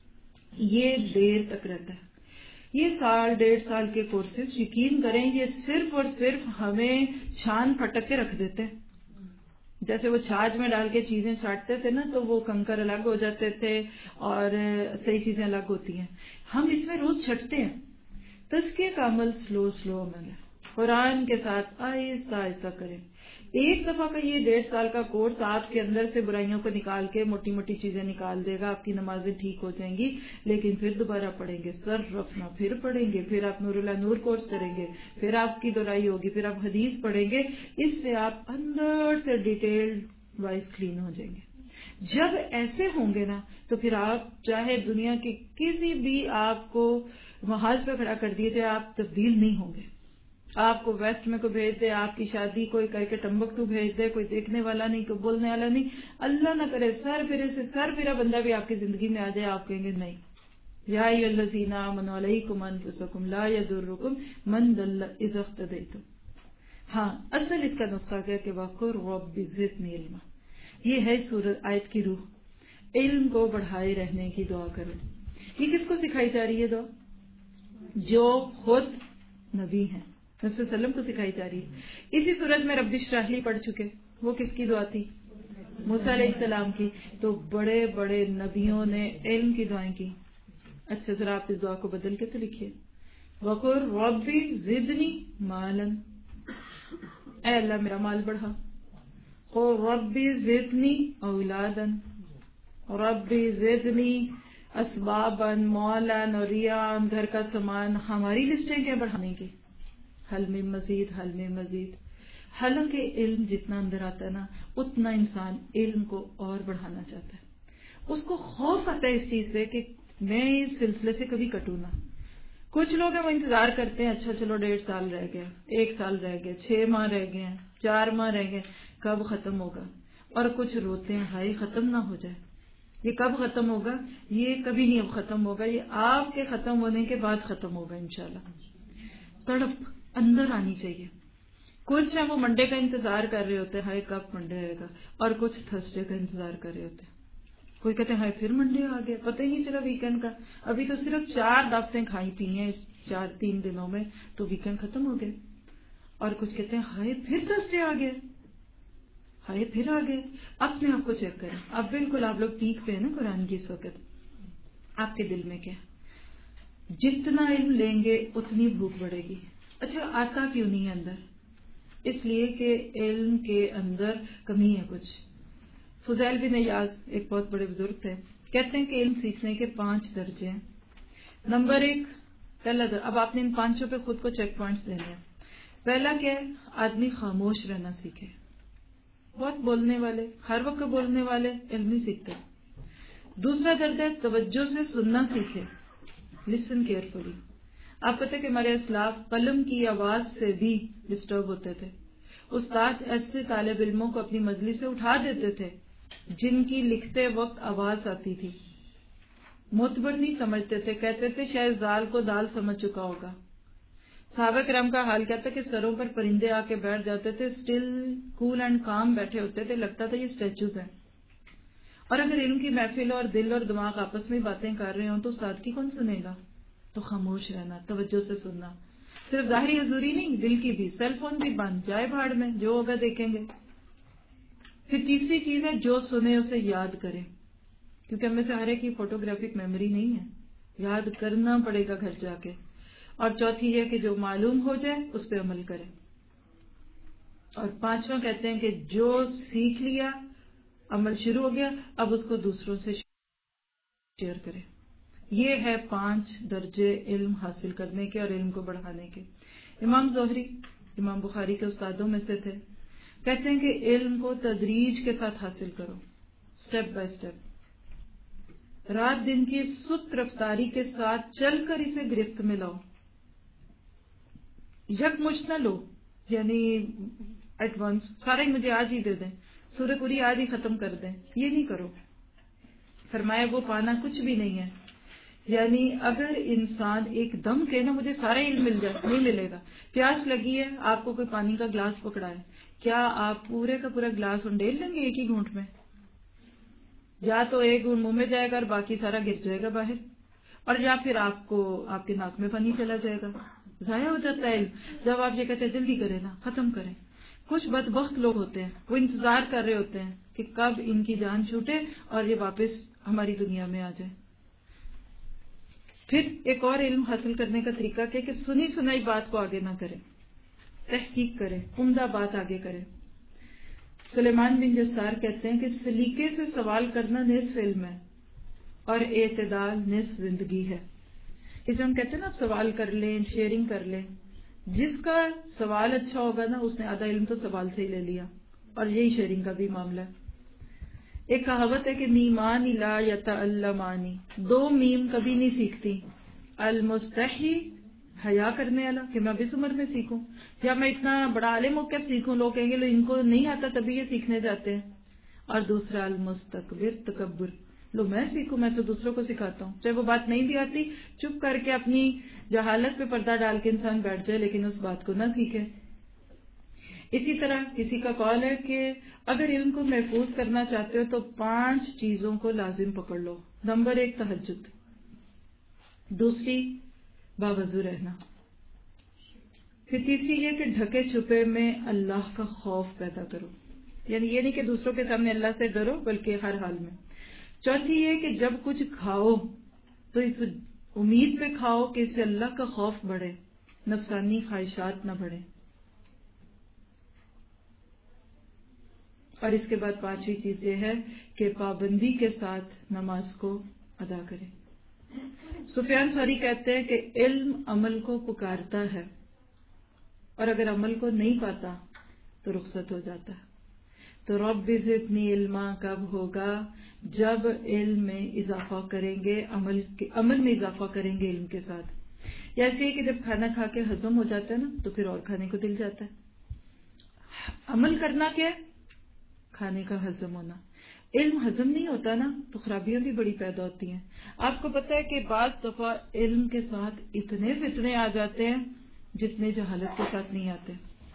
یہ دیر تک رہتا ہے. یہ سال ڈیڑھ سال کے کورسز یقین کریں یہ صرف اور صرف ہمیں چھان پھٹک کے رکھ دیتے ہیں. جیسے وہ چھاچ میں ڈال کے چیزیں چھانٹتے تھے نا تو وہ کنکر الگ ہو جاتے تھے اور صحیح چیزیں الگ ہوتی ہیں. ہم اس میں روز چھٹتے ہیں. تزکیہ کا عمل سلو سلو عمل ہے. قرآن کے ساتھ آہستہ آہستہ کریں. ایک دفعہ کا یہ ڈیڑھ سال کا کورس آپ کے اندر سے برائیوں کو نکال کے موٹی موٹی چیزیں نکال دے گا. آپ کی نمازیں ٹھیک ہو جائیں گی. لیکن پھر دوبارہ پڑھیں گے سر رفنا، پھر پڑھیں گے، پھر آپ نور اللہ نور کورس کریں گے، پھر آپ کی دہرائی ہوگی، پھر آپ حدیث پڑھیں گے. اس سے آپ اندر سے ڈیٹیل وائز کلین ہو جائیں گے. جب ایسے ہوں گے نا تو پھر آپ چاہے دنیا کے کسی بھی آپ کو محاذ پہ کھڑا کر دیے جائے آپ تبدیل نہیں ہوں گے. آپ کو ویسٹ میں کوئی بھیج دے، آپ کی شادی کوئی کر کے ٹمبکٹو بھیج دے، کوئی دیکھنے والا نہیں، کوئی بولنے والا نہیں، اللہ نہ کرے سر پھرے سے سر پھرا بندہ بھی آپ کی زندگی میں آ جائے، آپ کہیں گے نہیں. یا ایھا الذین آمنوا علیکم انفسکم لا یضرکم من ضل اذا اہتدیتم. ہاں اصل اس کا نسخہ کیا کہ وقر رب زدنی علما. یہ ہے سورۃ آیت کی روح. علم کو بڑھائے رہنے کی دعا کرو. یہ کس کو سکھائی جا رہی ہے دعا؟ جو خود نبی ہیں، نبی صلی اللہ علیہ وسلم کو سکھائی جا رہی ہے. اسی صورت میں رب اشرح لی پڑھ چکے. وہ کس کی دعا تھی؟ موسیٰ علیہ السلام کی. تو بڑے بڑے نبیوں نے علم کی دعائیں کی. اچھا ذرا آپ اس دعا کو بدل کے تو لکھیے. وقر رب زدنی مالا. اے اللہ میرا مال بڑھا. رب زدنی اولادا. رب زدنی اسبابا مولا نوریان. گھر کا سامان. ہماری لسٹیں کیا بڑھانے کی؟ حل میں مزید، حل میں مزید. حالانکہ علم جتنا اندر آتا ہے نا اتنا انسان علم کو اور بڑھانا چاہتا ہے اس کو خوف آتا ہے اس چیز سے کہ میں اس سلسلے سے کبھی کٹوں نہ. کچھ لوگ ہیں وہ انتظار کرتے ہیں، اچھا چلو ڈیڑھ سال رہ گیا، ایک سال رہ گئے، چھ ماہ رہ گئے ہیں، چار ماہ رہ گئے، کب ختم ہوگا. اور کچھ روتے ہیں ہائے ختم نہ ہو جائے. یہ کب ختم ہوگا؟ یہ کبھی نہیں اب ختم ہوگا، یہ آپ کے ختم ہونے کے بعد ختم ہوگا انشاءاللہ. تڑپ اندر آنی چاہیے. کچھ ہیں وہ منڈے کا انتظار کر رہے ہوتے ہیں، ہائے کب منڈے آئے گا، اور کچھ تھرسڈے کا انتظار کر رہے ہوتے ہیں. کوئی کہتے ہیں ہائے پھر منڈے آ گیا، پتہ ہی نہیں چلا ویکینڈ کا، ابھی تو صرف چار دعوتیں کھائی پی ہیں اس چار تین دنوں میں تو ویکینڈ ختم ہو گئے. اور کچھ کہتے ہیں ہائے پھر تھرسڈے آ گیا، ہائے پھر آ گئے. اپنے آپ کو چیک کریں. اب بالکل آپ لوگ پیک پہ ہیں نا قرآن کی اس وقت. آپ کے دل میں کیا؟ جتنا علم لیں گے اتنی بھوک بڑھے گی. اچھا آتا کیوں نہیں ہے اندر؟ اس لیے کہ علم کے اندر کمی ہے کچھ. فضیل بن ایاز ایک بہت بڑے بزرگ تھے، کہتے ہیں کہ علم سیکھنے کے پانچ درجے ہیں. نمبر ایک، پہلا در... اب آپ نے ان پانچوں پہ خود کو چیک پوائنٹس دینے ہیں. پہلا کیا ہے؟ آدمی خاموش رہنا سیکھے. بہت بولنے والے، ہر وقت بولنے والے علم نہیں سیکھتے. دوسرا درجہ ہے توجہ سے سننا سیکھے، لسن کیئرفلی. آپ پتہ کہ ہمارے اسلاف قلم کی آواز سے بھی ڈسٹرب ہوتے تھے. استاد ایسے طالب علموں کو اپنی مجلس سے اٹھا دیتے تھے جن کی لکھتے وقت آواز آتی تھی. معتبر نہیں سمجھتے تھے، کہتے تھے شاید دال کو دال سمجھ چکا ہوگا. صحابہ کرام کا حال کہتا کہ سروں پر پرندے آ کے بیٹھ جاتے تھے، اسٹل کول اینڈ کام بیٹھے ہوتے تھے، لگتا تھا یہ اسٹیچوز ہیں. اور اگر علم کی محفل اور دل اور دماغ آپس میں باتیں کر رہے ہوں تو استاد کی کون سنے گا؟ تو خاموش رہنا، توجہ سے سننا. صرف ظاہری حضوری نہیں، دل کی بھی. سیل فون بھی بند، جائے بھاڑ میں، جو ہوگا دیکھیں گے. پھر تیسری چیز ہے جو سنے اسے یاد کرے، کیونکہ ہم میں سے ہر ایک کی فوٹوگرافک میموری نہیں ہے، یاد کرنا پڑے گا گھر جا کے. اور چوتھی یہ کہ جو معلوم ہو جائے اس پہ عمل کرے. اور پانچواں کہتے ہیں کہ جو سیکھ لیا، عمل شروع ہو گیا، اب اس کو دوسروں سے شیئر کرے. یہ ہے پانچ درجے علم حاصل کرنے کے اور علم کو بڑھانے کے. امام زہری امام بخاری کے استادوں میں سے تھے، کہتے ہیں کہ علم کو تدریج کے ساتھ حاصل کرو، سٹیپ بائی سٹیپ. رات دن کی سست رفتاری کے ساتھ چل کر اسے گرفت میں لاؤ. یک مشت نہ لو، یعنی ایٹ ونس سارا ہی مجھے آج ہی دے دیں، سورہ پوری آج ہی ختم کر دیں، یہ نہیں کرو. فرمایا وہ پانا کچھ بھی نہیں ہے. یعنی اگر انسان ایک دم کہ نا مجھے سارا علم مل جائے، نہیں ملے گا. پیاس لگی ہے، آپ کو کوئی پانی کا گلاس پکڑا ہے، کیا آپ پورے کا پورا گلاس انڈیل لیں گے ایک ہی گھونٹ میں؟ یا تو ایک گھونٹ منہ میں جائے گا اور باقی سارا گر جائے گا باہر، اور یا پھر آپ کو آپ کے ناک میں پانی چلا جائے گا، ضائع ہو جاتا ہے علم. جب آپ یہ کہتے ہیں جلدی کریں نا، ختم کریں. کچھ بدبخت لوگ ہوتے ہیں وہ انتظار کر رہے ہوتے ہیں کہ کب ان کی جان چھوٹے اور یہ واپس ہماری دنیا میں آ جائے. پھر ایک اور علم حاصل کرنے کا طریقہ کہ کہ سنی سنائی بات کو آگے نہ کرے، تحقیق کرے، عمدہ بات آگے کرے. سلیمان بن جسار کہتے ہیں کہ سلیقے سے سوال کرنا نصف علم ہے اور اعتدال نصف زندگی ہے. اس ہم کہتے ہیں نا سوال کر لیں، شیئرنگ کر لیں. جس کا سوال اچھا ہوگا نا اس نے آدھا علم تو سوال سے ہی لے لیا. اور یہی شیئرنگ کا بھی معاملہ ہے. ایک کہاوت ہے کہ میمان لا یتعلمانی، دو میم کبھی نہیں سیکھتی. المستحی، حیا کرنے والا کہ میں اب اس عمر میں سیکھوں، یا میں اتنا بڑا عالم ہو کر سیکھوں، لوگ کہیں گے لو ان کو نہیں آتا تبھی یہ سیکھنے جاتے ہیں. اور دوسرا المستکبر، تکبر، لو میں سیکھوں، میں تو دوسروں کو سکھاتا ہوں. چاہے وہ بات نہیں بھی آتی، چپ کر کے اپنی جہالت پہ پردہ ڈال کے انسان بیٹھ جائے لیکن اس بات کو نہ سیکھے. اسی طرح کسی کا قول ہے کہ اگر علم کو محفوظ کرنا چاہتے ہو تو پانچ چیزوں کو لازم پکڑ لو. نمبر ایک تہجد، دوسری باوضو رہنا، پھر تیسری یہ کہ ڈھکے چھپے میں اللہ کا خوف پیدا کرو، یعنی یہ نہیں کہ دوسروں کے سامنے اللہ سے ڈرو بلکہ ہر حال میں. چوتھی یہ کہ جب کچھ کھاؤ تو اس امید پہ کھاؤ کہ اس سے اللہ کا خوف بڑھے، نفسانی خواہشات نہ بڑھے. اور اس کے بعد پانچویں چیز یہ ہے کہ پابندی کے ساتھ نماز کو ادا کرے. سفیان ثوری کہتے ہیں کہ علم عمل کو پکارتا ہے اور اگر عمل کو نہیں پاتا تو رخصت ہو جاتا ہے. تو رب زدنی علما کب ہوگا؟ جب علم میں اضافہ کریں گے، عمل عمل میں اضافہ کریں گے علم کے ساتھ. یا ایسے ہی کہ جب کھانا کھا کے ہضم ہو جاتا ہے نا تو پھر اور کھانے کو دل جاتا ہے. عمل کرنا کیا؟ کھانے کا ہضم ہونا. علم ہضم نہیں ہوتا نا تو خرابیاں بھی بڑی پیدا ہوتی ہیں. آپ کو پتا ہے کہ بعض دفعہ علم کے ساتھ اتنے فتنے آ جاتے ہیں جتنے جہالت کے ساتھ نہیں آتے.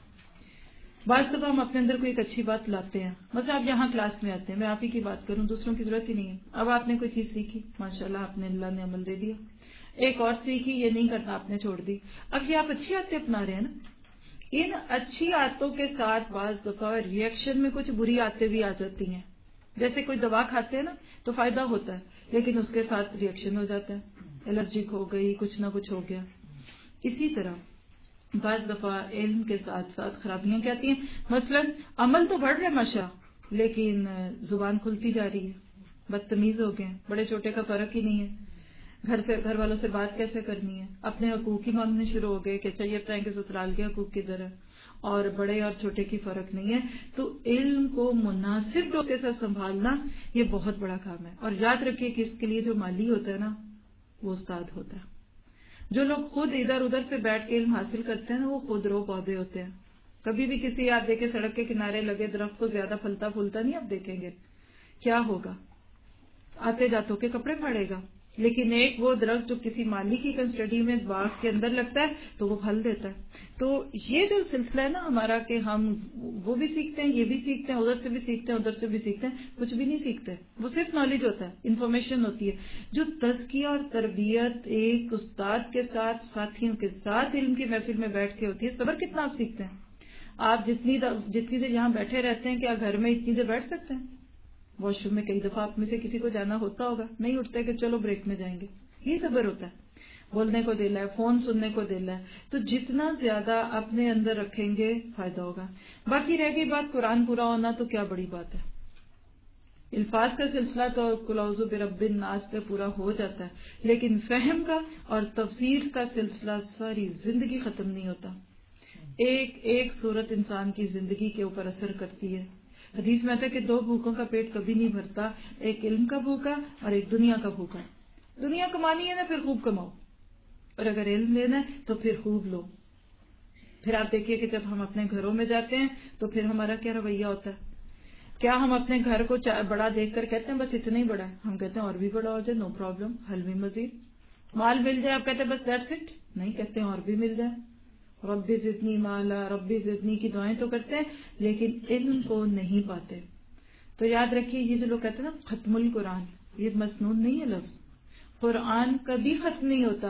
بعض دفعہ ہم اپنے اندر کوئی ایک اچھی بات لاتے ہیں. مثلا آپ یہاں کلاس میں آتے ہیں، میں آپ ہی کی بات کروں، دوسروں کی ضرورت ہی نہیں ہے. اب آپ نے کوئی چیز سیکھی، ماشاءاللہ آپ نے اللہ نے عمل دے دیا. ایک اور سیکھی، یہ نہیں کرنا آپ نے چھوڑ دی. اب یہ آپ اچھی عادتیں اپنا رہے ہیں نا. ان اچھی عادتوں کے ساتھ بعض دفعہ ریئیکشن میں کچھ بری عادتیں بھی آ جاتی ہیں. جیسے کوئی دوا کھاتے ہیں نا تو فائدہ ہوتا ہے لیکن اس کے ساتھ ریئیکشن ہو جاتا ہے، الرجک ہو گئی، کچھ نہ کچھ ہو گیا. اسی طرح بعض دفعہ علم کے ساتھ ساتھ خرابیاں کیا آتی ہیں. مثلا عمل تو بڑھ رہا ہے ماشاء، لیکن زبان کھلتی جا رہی ہے، بدتمیز ہو گئے، بڑے چھوٹے کا فرق ہی نہیں ہے. گھر سے گھر والوں سے بات کیسے کرنی ہے، اپنے حقوق ہی مانگنے شروع ہو گئے کہ چاہیے بتائیں کہ سسرال کے حقوق کدھر ہے، اور بڑے اور چھوٹے کی فرق نہیں ہے. تو علم کو مناسب طریقے سے سنبھالنا یہ بہت بڑا کام ہے. اور یاد رکھیے کہ اس کے لیے جو مالی ہوتا ہے نا وہ استاد ہوتا ہے. جو لوگ خود ادھر ادھر سے بیٹھ کے علم حاصل کرتے ہیں نا وہ خود رو پودے ہوتے ہیں. کبھی بھی کسی آپ دیکھیں سڑک کے کنارے لگے درخت کو زیادہ پھلتا پھولتا نہیں آپ دیکھیں گے، کیا ہوگا؟ آتے جاتوں کے کپڑے پھاڑے گا. لیکن ایک وہ درخت جو کسی مالی کی کنسٹڈی میں باغ کے اندر لگتا ہے تو وہ پھل دیتا ہے. تو یہ جو سلسلہ ہے نا ہمارا کہ ہم وہ بھی سیکھتے ہیں، یہ بھی سیکھتے ہیں، ادھر سے بھی سیکھتے ہیں، ادھر سے بھی سیکھتے ہیں، کچھ بھی نہیں سیکھتے. وہ صرف نالج ہوتا ہے، انفارمیشن ہوتی ہے. جو تزکیہ اور تربیت ایک استاد کے ساتھ ساتھیوں کے ساتھ علم کی محفل میں بیٹھ کے ہوتی ہے، صبر کتنا آپ سیکھتے ہیں. آپ جتنی جتنی دیر یہاں بیٹھے رہتے ہیں کیا گھر میں اتنی دیر بیٹھ سکتے ہیں؟ واش روم میں کئی دفعہ آپ میں سے کسی کو جانا ہوتا ہوگا، نہیں اٹھتے کہ چلو بریک میں جائیں گے. یہ صبر ہوتا ہے. بولنے کو دل ہے، فون سننے کو دل ہے. تو جتنا زیادہ اپنے اندر رکھیں گے فائدہ ہوگا. باقی رہ گئی بات قرآن پورا ہونا تو کیا بڑی بات ہے. الفاظ کا سلسلہ تو قل اعوذ برب الناس پہ پورا ہو جاتا ہے، لیکن فہم کا اور تفسیر کا سلسلہ ساری زندگی ختم نہیں ہوتا. ایک ایک صورت انسان کی زندگی کے اوپر اثر کرتی ہے. حدیث میں آتا ہے کہ دو بھوکوں کا پیٹ کبھی نہیں بھرتا، ایک علم کا بھوکا اور ایک دنیا کا بھوکا. دنیا کمانی ہے نا پھر خوب کماؤ، اور اگر علم لینا ہے تو پھر خوب لو. پھر آپ دیکھیے کہ جب ہم اپنے گھروں میں جاتے ہیں تو پھر ہمارا کیا رویہ ہوتا ہے. کیا ہم اپنے گھر کو بڑا دیکھ کر کہتے ہیں بس اتنا ہی بڑا ہے؟ ہم کہتے ہیں اور بھی بڑا ہو جائے، نو پرابلم، حل بھی مزید. مال مل جائے آپ کہتے ہیں بس دیٹس اٹ؟ نہیں، کہتے ہیں اور بھی مل جائے. ربی زدنی مالا، ربی زدنی کی دعائیں تو کرتے ہیں لیکن علم کو نہیں پاتے. تو یاد رکھیے یہ جو لوگ کہتے ہیں نا ختم القرآن، یہ مسنون نہیں ہے لفظ. قرآن کبھی ختم نہیں ہوتا.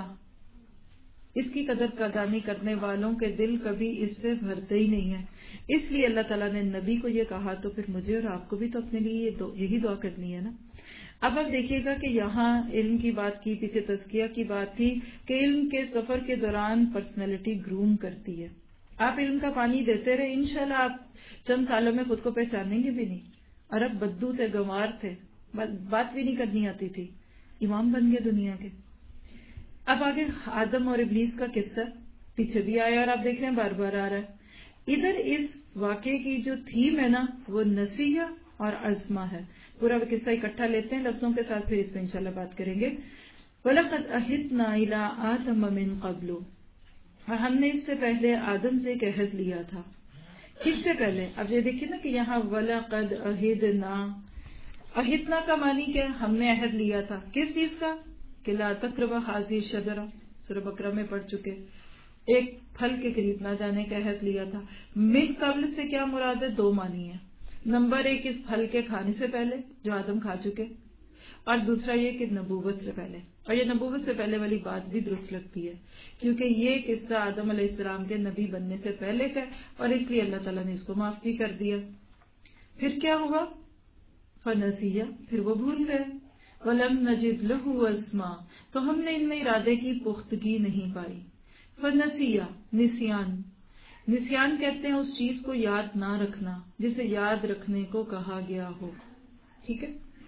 اس کی قدر قدانی کرنے والوں کے دل کبھی اس سے بھرتے ہی نہیں ہے. اس لیے اللہ تعالیٰ نے نبی کو یہ کہا تو پھر مجھے اور آپ کو بھی تو اپنے لیے یہی دعا کرنی ہے نا. اب آپ دیکھیے گا کہ یہاں علم کی بات کی، پیچھے تزکیہ کی بات تھی کہ علم کے سفر کے دوران پرسنالٹی گروم کرتی ہے. آپ علم کا پانی دیتے رہے، انشاءاللہ آپ چند سالوں میں خود کو پہچانیں گے بھی نہیں. عرب بدو تھے، گنوار تھے، بات بھی نہیں کرنی آتی تھی، امام بن گئے دنیا کے. اب آگے آدم اور ابلیس کا قصہ پیچھے بھی آیا اور آپ دیکھ رہے ہیں بار بار آ رہا ہے. ادھر اس واقعے کی جو تھیم ہے نا وہ نصیحہ اور عزمہ ہے. پورا قصہ اکٹھا لیتے ہیں لفظوں کے ساتھ، پھر اس پہ انشاءاللہ بات کریں گے. وَلَقَدْ عَهِدْنَا إِلَىٰ آدَمَ مِن قَبْلُ، اور ہم نے اس سے پہلے آدم سے ایک عہد لیا تھا. کس سے پہلے؟ اب یہ دیکھیے نا کہ یہاں وَلَقَدْ عَهِدْنَا، عہدنا کا معنی کیا؟ ہم نے عہد لیا تھا. کس چیز کا؟ کہ لا تقربوا هذه الشجرة، سورہ بقرہ میں پڑھ چکے. ایک پھل کے قریب نہ جانے کا عہد لیا تھا. من قبل سے کیا مراد ہے؟ دو معنی ہے. نمبر ایک اس پھل کے کھانے سے پہلے جو آدم کھا چکے، اور دوسرا یہ کہ نبوت سے پہلے. اور یہ نبوت سے پہلے والی بات بھی درست لگتی ہے کیونکہ یہ قصہ آدم علیہ السلام کے نبی بننے سے پہلے کا، اور اس لیے اللہ تعالیٰ نے اس کو معاف بھی کر دیا. پھر کیا ہوا؟ فنسیہ، پھر وہ بھول گئے. وَلَمْ نَجِدْ لَهُ عَزْمًا، تو ہم نے ان میں ارادے کی پختگی نہیں پائی. فنسیہ، نسیان. نسیان کہتے ہیں اس چیز کو یاد نہ رکھنا جسے یاد رکھنے کو کہا گیا ہو. ٹھیک ہے،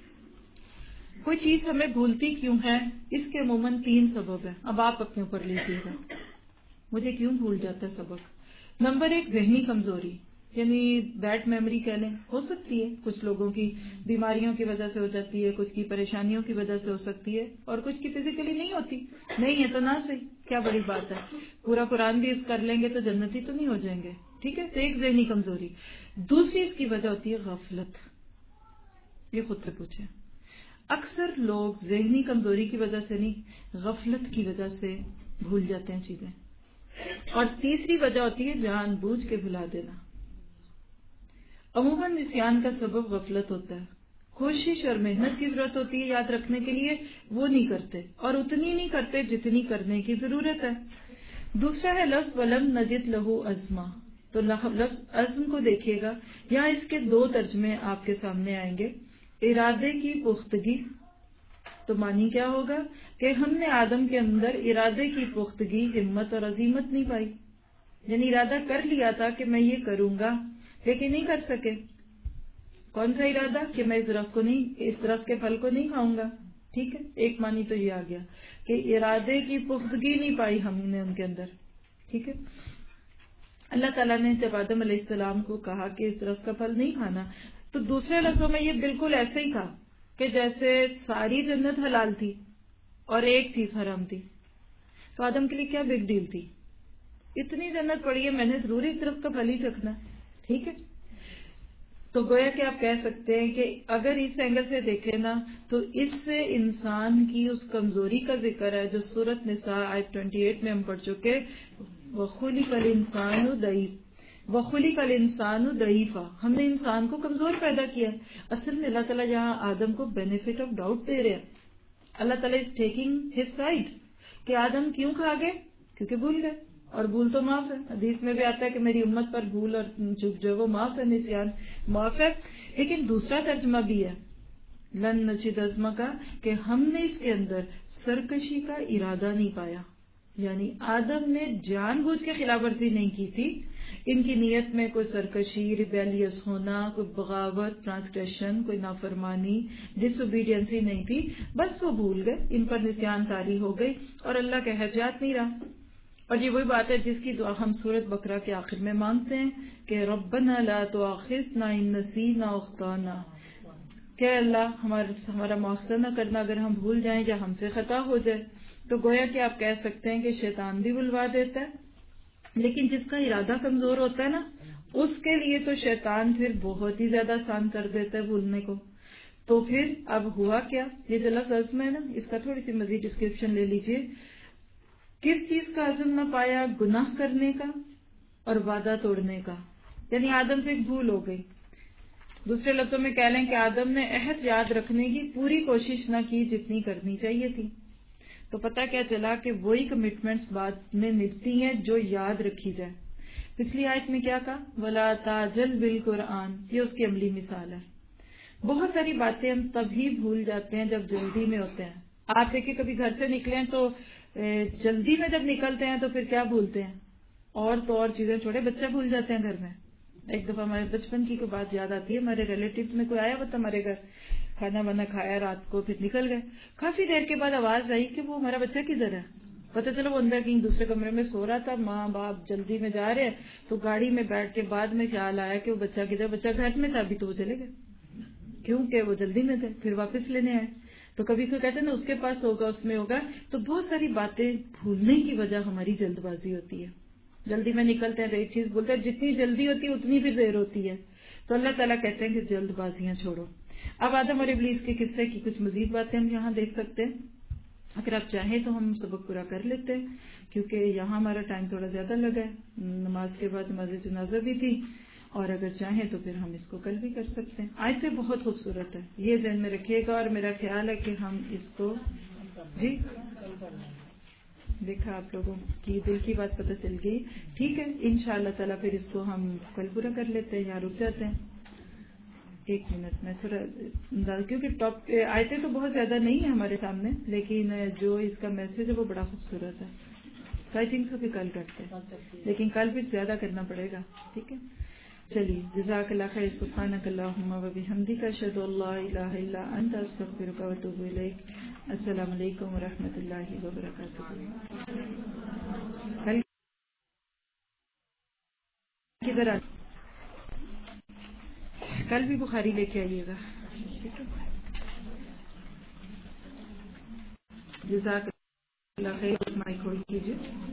کوئی چیز ہمیں بھولتی کیوں ہے؟ اس کے عموماً تین سبب ہیں. اب آپ اپنے اوپر لیجیے گا مجھے کیوں بھول جاتا ہے سبق. نمبر ایک ذہنی کمزوری. یعنی بیڈ میموری کہہ لیں، ہو سکتی ہے کچھ لوگوں کی بیماریوں کی وجہ سے ہو جاتی ہے، کچھ کی پریشانیوں کی وجہ سے ہو سکتی ہے، اور کچھ کی فزیکلی نہیں ہوتی. نہیں ہے تو نہ صحیح، کیا بڑی بات ہے. پورا قرآن بھی اس کر لیں گے تو جنتی تو نہیں ہو جائیں گے. ٹھیک ہے، تو ایک ذہنی کمزوری. دوسری اس کی وجہ ہوتی ہے غفلت. یہ خود سے پوچھیں. اکثر لوگ ذہنی کمزوری کی وجہ سے نہیں، غفلت کی وجہ سے بھول جاتے ہیں چیزیں. اور تیسری وجہ ہوتی ہے جان بوجھ کے بھلا دینا. عموماً نسیان کا سبب غفلت ہوتا ہے. کوشش اور محنت کی ضرورت ہوتی ہے یاد رکھنے کے لیے، وہ نہیں کرتے، اور اتنی نہیں کرتے جتنی کرنے کی ضرورت ہے. دوسرا ہے لفظ ولم نجد لہو عزما. تو لفظ عزم کو دیکھیے گا، یہاں اس کے دو ترجمے آپ کے سامنے آئیں گے. ارادے کی پختگی، تو معنی کیا ہوگا کہ ہم نے آدم کے اندر ارادے کی پختگی، ہمت اور عزیمت نہیں پائی. یعنی ارادہ کر لیا تھا کہ میں یہ کروں گا لیکن نہیں کر سکے. کون سا ارادہ؟ کہ میں اس درخت کو نہیں، اس درخت کے پھل کو نہیں کھاؤں گا. ٹھیک ہے، ایک معنی تو یہ آ گیا کہ ارادے کی پختگی نہیں پائی ہم نے ان کے اندر. ٹھیک ہے. اللہ تعالیٰ نے جب آدم علیہ السلام کو کہا کہ اس درخت کا پھل نہیں کھانا، تو دوسرے لفظوں میں یہ بالکل ایسے ہی کہا کہ جیسے ساری جنت حلال تھی اور ایک چیز حرام تھی. تو آدم کے لیے کیا بگ ڈیل تھی؟ اتنی جنت پڑی ہے، میں نے ضروری اس درخت کا پھل ہی چکھنا. ٹھیک ہے. تو گویا کہ آپ کہہ سکتے ہیں کہ اگر اس اینگل سے دیکھیں نا، تو اس سے انسان کی اس کمزوری کا ذکر ہے جو سورۃ نساء آیت اٹھائیس میں ہم پڑھ چکے، وَخُلِقَ الْإِنسَانُ ضَعِيفًا وَخُلِقَ الْإِنسَانُ ضَعِيفًا. ہم نے انسان کو کمزور پیدا کیا. اصل میں اللہ تعالیٰ یہاں آدم کو بینیفٹ آف ڈاؤٹ دے رہے ہیں. اللہ تعالیٰ از ٹیکنگ ہز سائڈ کہ آدم کیوں کھا گئے؟ کیونکہ بھول گئے، اور بھول تو معاف ہے. حدیث میں بھی آتا ہے کہ میری امت پر بھول اور چوک جو ہے وہ معاف ہے، نسیان معاف ہے. لیکن دوسرا ترجمہ بھی ہے لن نجد عزما کا، کہ ہم نے اس کے اندر سرکشی کا ارادہ نہیں پایا. یعنی آدم نے جان بوجھ کے خلاف ورزی نہیں کی تھی. ان کی نیت میں کوئی سرکشی، ریبیلیس ہونا، کوئی بغاوت، ٹرانسگریشن، کوئی نافرمانی، ڈس اوبیڈینسی نہیں تھی. بس وہ بھول گئے، ان پر نسیان طاری ہو گئی اور اللہ کا احتجاج نہیں رہا. اور یہ وہی بات ہے جس کی دعا ہم سورۃ بقرہ کے آخر میں مانگتے ہیں کہ ربنا لا تؤاخذنا ان نسینا او اخطانا، کہ اللہ ہمارا ہمارا مؤاخذہ نہ کرنا اگر ہم بھول جائیں یا ہم سے خطا ہو جائے. تو گویا کہ آپ کہہ سکتے ہیں کہ شیطان بھی بلوا دیتا ہے، لیکن جس کا ارادہ کمزور ہوتا ہے نا، اس کے لیے تو شیطان پھر بہت ہی زیادہ آسان کر دیتا ہے بھولنے کو. تو پھر اب ہوا کیا؟ یہ جو لفظ عزم ہے نا، اس کا تھوڑی سی مزید ڈسکرپشن لے لیجئے. کس چیز کا عزم نہ پایا؟ گناہ کرنے کا اور وعدہ توڑنے کا. یعنی آدم سے ایک بھول ہو گئی. دوسرے لفظوں میں کہہ لیں کہ آدم نے عہد یاد رکھنے کی پوری کوشش نہ کی جتنی کرنی چاہیے تھی. تو پتہ کیا چلا کہ وہی کمٹمنٹس بعد میں ملتی ہیں جو یاد رکھی جائے. پچھلی آیت میں کیا کہا؟ وَلَا تَعْجَلْ بِالْقُرْآنِ، یہ اس کی عملی مثال ہے. بہت ساری باتیں ہم تبھی بھول جاتے ہیں جب جلدی میں ہوتے ہیں. آپ دیکھیں کبھی گھر سے نکلیں تو جلدی میں جب نکلتے ہیں تو پھر کیا بھولتے ہیں؟ اور تو اور چیزیں چھوڑے، بچہ بھول جاتے ہیں گھر میں. ایک دفعہ ہمارے بچپن کی کوئی بات یاد آتی ہے. ہمارے ریلیٹیوز میں کوئی آیا ہوا تھا ہمارے گھر، کھانا وانا کھایا رات کو، پھر نکل گئے. کافی دیر کے بعد آواز آئی کہ وہ ہمارا بچہ کدھر ہے. پتہ چلا وہ اندر کہیں دوسرے کمرے میں سو رہا تھا. ماں باپ جلدی میں جا رہے ہیں تو گاڑی میں بیٹھ کے بعد میں خیال آیا کہ وہ بچہ کدھر. بچہ گھر میں تھا، ابھی تو وہ چلے گئے کیونکہ وہ جلدی میں تھے. پھر واپس لینے آئے تو کبھی کوئی کہتے ہیں نا اس کے پاس ہوگا، اس میں ہوگا. تو بہت ساری باتیں بھولنے کی وجہ ہماری جلد بازی ہوتی ہے. جلدی میں نکلتے ہیں تو ایک چیز بولتے ہیں، جتنی جلدی ہوتی ہے اتنی بھی دیر ہوتی ہے. تو اللہ تعالیٰ کہتے ہیں کہ جلد بازیاں چھوڑو. اب آدم اور ابلیس کے قصے کی کچھ مزید باتیں ہم یہاں دیکھ سکتے ہیں. اگر آپ چاہیں تو ہم سبق پورا کر لیتے ہیں کیونکہ یہاں ہمارا ٹائم تھوڑا زیادہ لگا ہے. نماز کے بعد نماز جنازہ بھی تھی، اور اگر چاہیں تو پھر ہم اس کو کل بھی کر سکتے ہیں. آیتیں بہت خوبصورت ہے، یہ ذہن میں رکھیے گا. اور میرا خیال ہے کہ ہم اس کو جی دیکھا آپ لوگوں کی دل کی بات پتہ چل گئی. ٹھیک ہے، انشاءاللہ تعالیٰ پھر اس کو ہم کل پورا کر لیتے ہیں. یہاں رک جاتے ہیں ایک منٹ میں تھوڑا، کیونکہ ٹاپ آیتیں تو بہت زیادہ نہیں ہیں ہمارے سامنے، لیکن جو اس کا میسج ہے وہ بڑا خوبصورت ہے. تو آئی تھنک سو کہ کل کرتے ہیں، لیکن کل پھر زیادہ کرنا پڑے گا. ٹھیک ہے، چلیے. جزاک اللہ خیر. سبحانک اللہم و بحمدک، اشہد ان لا الہ الا انت، استغفرک و اتوب الیک. السلام علیکم و رحمۃ اللہ وبرکاتہ. کدھر کل بھی بخاری لے کے آئیے گا. جزاک اللہ خیر. مائک کھول کیجیے.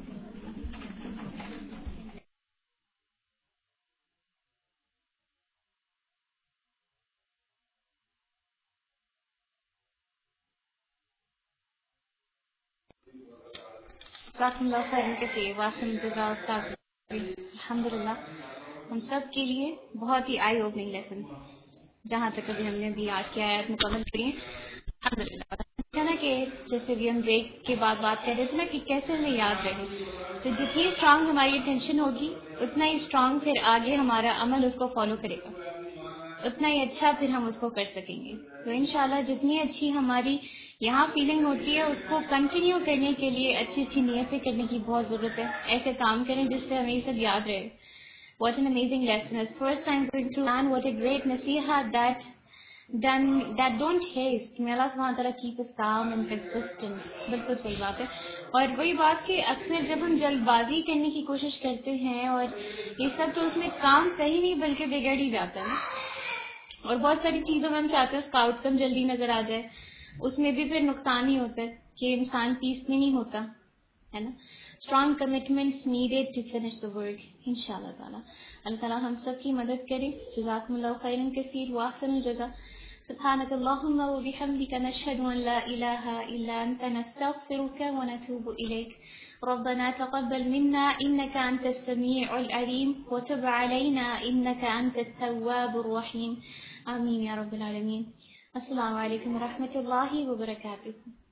اللہ خیر کثیر. واسم جزا استاذ. الحمدللہ ہم سب کے لیے بہت ہی آئی اوپننگ لیسن جہاں تک ابھی ہم نے بھی یاد کیا آیات مکمل کری. الحمدللہ نا کہ جیسے بھی ہم بریک کے بعد بات کر رہے تھے نا کہ کیسے ہمیں یاد رہے, تو جتنی اسٹرانگ ہماری اٹینشن ہوگی اتنا ہی اسٹرانگ پھر آگے ہمارا عمل اس کو فالو کرے گا, اتنا ہی اچھا پھر ہم اس کو کر سکیں گے. تو انشاءاللہ جتنی اچھی ہماری یہاں فیلنگ ہوتی ہے اس کو کنٹینیو کرنے کے لیے اچھی اچھی نیتیں کرنے کی بہت ضرورت ہے. ایسے کام کریں جس سے ہمیں یہ سب یاد رہے. What an amazing lesson. It's first time going through and what a great nasiha that done that don't haste. May Allah subhanahu wa ta'ala keep us calm and consistent. بالکل صحیح بات ہے. اور وہی بات کہ اکثر جب ہم جلد بازی کرنے کی کوشش کرتے ہیں اور یہ سب تو اس میں کام صحیح نہیں بلکہ بگڑ ہی جاتا ہے. اور بہت ساری چیزوں میں ہم چاہتے ہیں اس کا آؤٹ کم جلدی نظر آ جائے, اس میں بھی پھر نقصان ہی ہوتا ہے کہ انسان پیس میں نہیں ہوتا ہے نا. Strong commitments needed to finish the work ان شاء اللہ تعالیٰ. اللہ تعالیٰ ہم سب کی مدد کرے. جزاکم اللہ خیرا کثیر واحسن الجزاء. سبحانك اللهم وبحمدك نشهد ان لا اله الا انت نستغفرك ونتوب اليك. ربنا تقبل منا انك انت السميع العليم وتب علينا انك انت التواب الرحيم. آمین یا رب العالمین. السلام علیکم ورحمۃ اللہ وبرکاتہ.